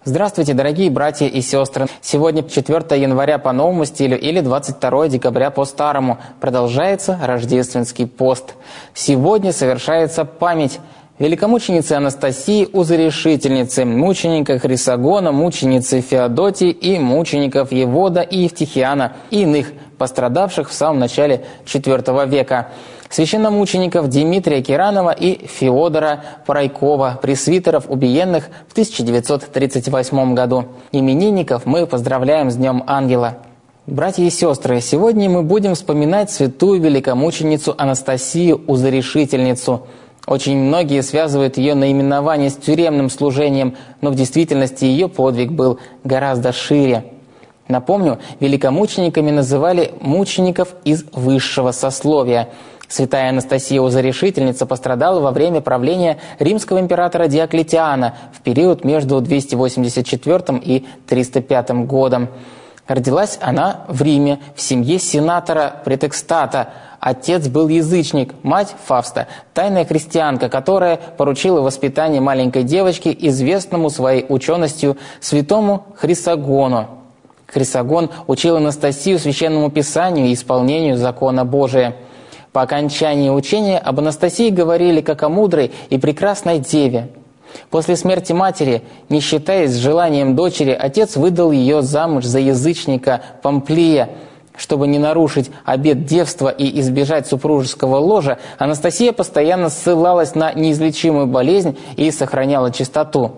Здравствуйте, дорогие братья и сестры! Сегодня 4 января по новому стилю или 22 декабря по старому. Продолжается рождественский пост. Сегодня совершается память великомученицы Анастасии Узорешительницы, мученика Хрисогона, мученицы Феодотии и мучеников Евода и Евтихиана и иных, пострадавших в самом начале IV века. Священномучеников Дмитрия Киранова и Феодора Парайкова, пресвитеров, убиенных в 1938 году. Именинников мы поздравляем с Днем Ангела. Братья и сестры, сегодня мы будем вспоминать святую великомученицу Анастасию Узорешительницу. Очень многие связывают ее наименование с тюремным служением, но в действительности ее подвиг был гораздо шире. Напомню, великомучениками называли мучеников из высшего сословия. Святая Анастасия Узорешительница пострадала во время правления римского императора Диоклетиана в период между 284 и 305 годом. Родилась она в Риме в семье сенатора Претекстата. Отец был язычник, мать Фавста, тайная христианка, которая поручила воспитание маленькой девочки известному своей ученостью святому Хрисогону. Хрисогон учил Анастасию священному писанию и исполнению закона Божия. По окончании учения об Анастасии говорили как о мудрой и прекрасной деве. После смерти матери, не считаясь с желанием дочери, отец выдал ее замуж за язычника Помплия. Чтобы не нарушить обет девства и избежать супружеского ложа, Анастасия постоянно ссылалась на неизлечимую болезнь и сохраняла чистоту.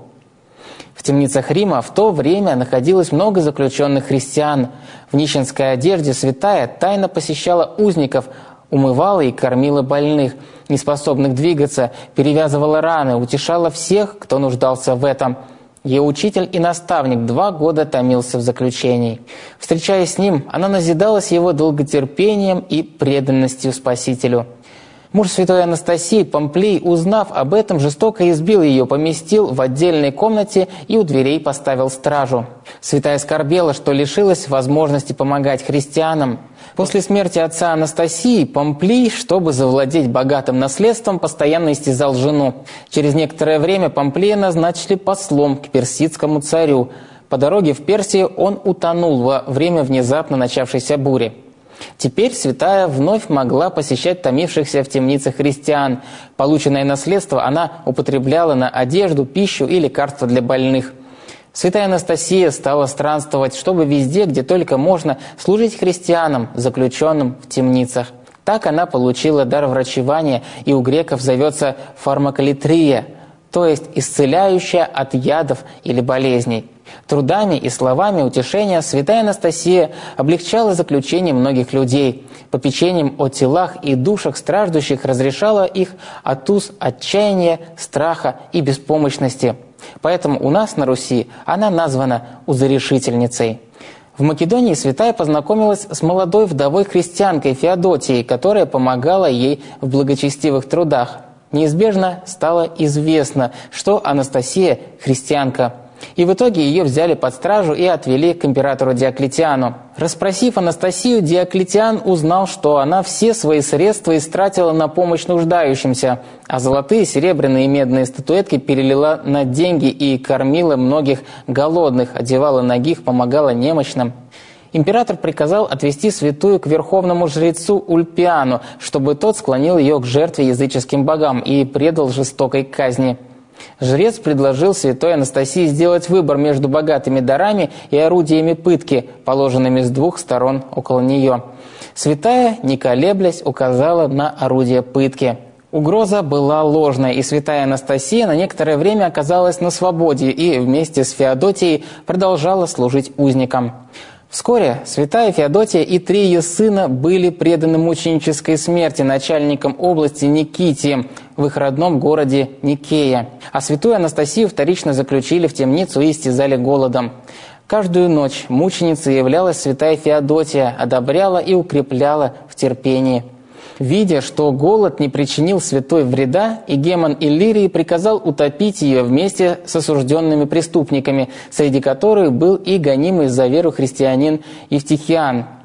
В темницах Рима в то время находилось много заключенных христиан. В нищенской одежде святая тайно посещала узников, умывала и кормила больных, неспособных двигаться, перевязывала раны, утешала всех, кто нуждался в этом. Ее учитель и наставник 2 года томился в заключении. Встречаясь с ним, она назидалась его долготерпением и преданностью Спасителю. Муж святой Анастасии, Помплий, узнав об этом, жестоко избил ее, поместил в отдельной комнате и у дверей поставил стражу. Святая скорбела, что лишилась возможности помогать христианам. После смерти отца Анастасии Помплий, чтобы завладеть богатым наследством, постоянно истязал жену. Через некоторое время Помплия назначили послом к персидскому царю. По дороге в Персию он утонул во время внезапно начавшейся бури. Теперь святая вновь могла посещать томившихся в темницах христиан. Полученное наследство она употребляла на одежду, пищу и лекарства для больных. Святая Анастасия стала странствовать, чтобы везде, где только можно, служить христианам, заключенным в темницах. Так она получила дар врачевания, и у греков зовется фармаколитрия, то есть исцеляющая от ядов или болезней. Трудами и словами утешения святая Анастасия облегчала заключение многих людей. Попечением о телах и душах страждущих разрешала их от уз отчаяния, страха и беспомощности. Поэтому у нас на Руси она названа Узорешительницей. В Македонии святая познакомилась с молодой вдовой христианкой Феодотией, которая помогала ей в благочестивых трудах. Неизбежно стало известно, что Анастасия – христианка. И в итоге ее взяли под стражу и отвели к императору Диоклетиану. Расспросив Анастасию, Диоклетиан узнал, что она все свои средства истратила на помощь нуждающимся, а золотые, серебряные и медные статуэтки перелила на деньги и кормила многих голодных, одевала нагих, помогала немощным. Император приказал отвести святую к верховному жрецу Ульпиану, чтобы тот склонил ее к жертве языческим богам и предал жестокой казни. Жрец предложил святой Анастасии сделать выбор между богатыми дарами и орудиями пытки, положенными с 2 сторон около нее. Святая, не колеблясь, указала на орудие пытки. Угроза была ложной, и святая Анастасия на некоторое время оказалась на свободе и вместе с Феодотией продолжала служить узникам. Вскоре святая Феодотия и 3 ее сына были преданы мученической смерти начальником области Никитием в их родном городе Никея. А святую Анастасию вторично заключили в темницу и истязали голодом. Каждую ночь мученицей являлась святая Феодотия, одобряла и укрепляла в терпении. Видя, что голод не причинил святой вреда, Игумен Иллирий приказал утопить ее вместе с осужденными преступниками, среди которых был и гонимый за веру христианин Евтихиан.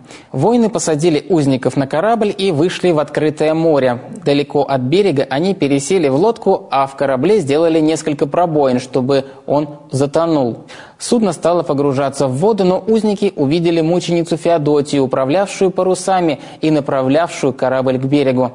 Воины посадили узников на корабль и вышли в открытое море. Далеко от берега они пересели в лодку, а в корабле сделали несколько пробоин, чтобы он затонул. Судно стало погружаться в воду, но узники увидели мученицу Феодотию, управлявшую парусами и направлявшую корабль к берегу.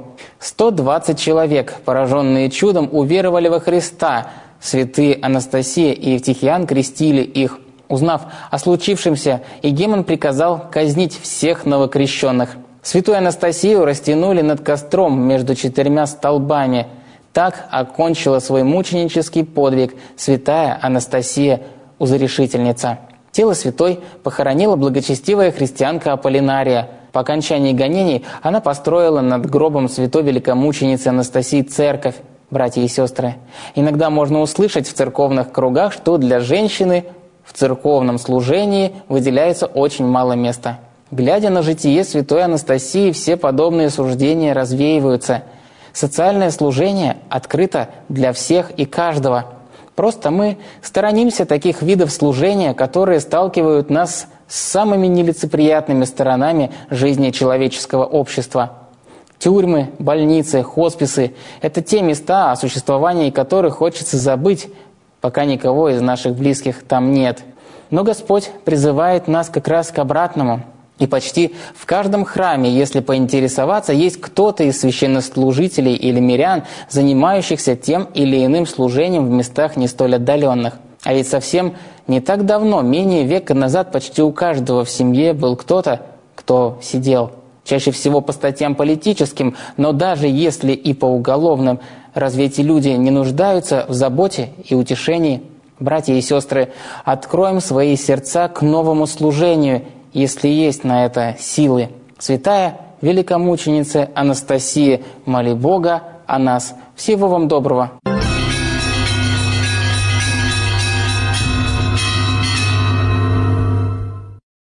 120 человек, пораженные чудом, уверовали во Христа. Святые Анастасия и Евтихиан крестили их. Узнав о случившемся, игумен приказал казнить всех новокрещенных. Святую Анастасию растянули над костром между 4 столбами. Так окончила свой мученический подвиг святая Анастасия Узорешительница. Тело святой похоронила благочестивая христианка Аполлинария. По окончании гонений она построила над гробом святой великомученицы Анастасии церковь. Братья и сестры, иногда можно услышать в церковных кругах, что для женщины в церковном служении выделяется очень мало места. Глядя на житие святой Анастасии, все подобные суждения развеиваются. Социальное служение открыто для всех и каждого. Просто мы сторонимся таких видов служения, которые сталкивают нас с самыми нелицеприятными сторонами жизни человеческого общества. Тюрьмы, больницы, хосписы – это те места, о существовании которых хочется забыть, пока никого из наших близких там нет. Но Господь призывает нас как раз к обратному. И почти в каждом храме, если поинтересоваться, есть кто-то из священнослужителей или мирян, занимающихся тем или иным служением в местах не столь отдаленных. А ведь совсем не так давно, менее века назад, почти у каждого в семье был кто-то, кто сидел. Чаще всего по статьям политическим, но даже если и по уголовным, разве эти люди не нуждаются в заботе и утешении? Братья и сестры, откроем свои сердца к новому служению, если есть на это силы. Святая великомученица Анастасия, моли Бога о нас. Всего вам доброго.